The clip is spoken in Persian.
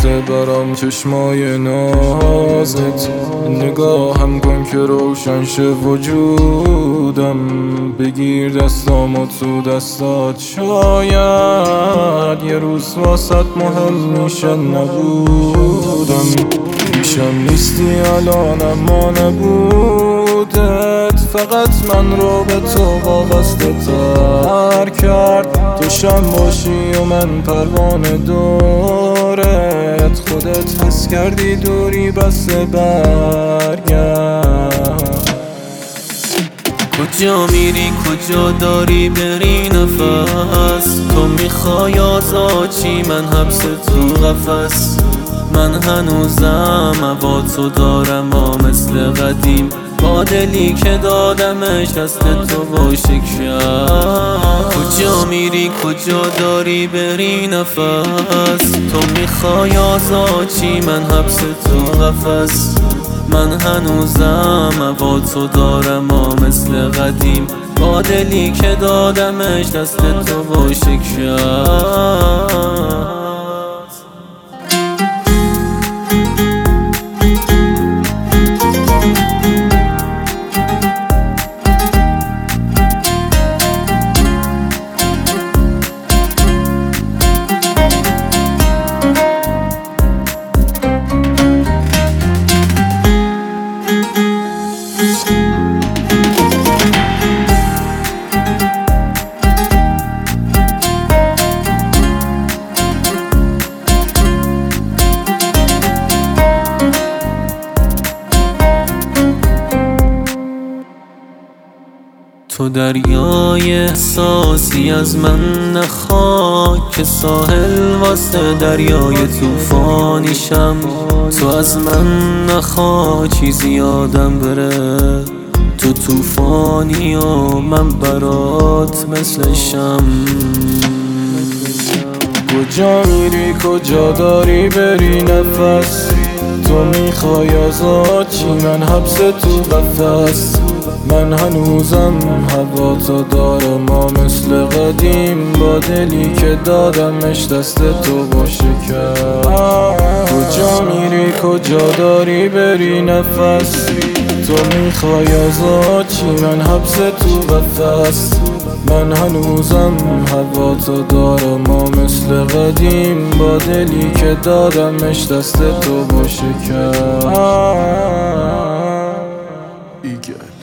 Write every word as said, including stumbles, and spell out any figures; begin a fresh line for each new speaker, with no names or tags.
میریزه برام چشمای نازت. نگاهم کن که روشن شه وجودم، بگیر دستامو تو دستات، شاید یه روز واسط مهم میشه نبودم. پیشم نیستی الان اما نبودت، فقط من رو به تو وابسته تر کرد. تو شم باشی و من پروانه دورت، خودت حس کردی دوری بس برگرد.
کجا میری کجا داری بری نفس، تو میخوای آزادی من حبس تو قفس. من هنوزم هوا تو دارم و مثل قدیم، با دلی که دادمش دست تو با شکست. کجا میری کجا داری بری نفس، تو میخوای آزادی من حبس تو قفس. من هنوزم هوا تو دارم و مثل قدیم، با دلی که دادمش دست تو با شکست. تو دریای احساسی از من نخواه که ساحل واسه دریای توفانیشم. تو از من نخواه چیزی یادم بره، تو توفانی و من برات مثل شم.
کجا میری کجا داری بری نفس، تو میخوای آزادی من حبس تو قفس. من هنوزم هوا تو دارم ما مثل قدیم، با دلی که دادمش دست تو با شکست. کجا میری کجا داری بری نفس، تو میخوای آزادی من حبس تو قفس. من هنوزم هوا تو دارم ما مثل قدیم، با دلی که دادمش دست تو با شکست. ایگل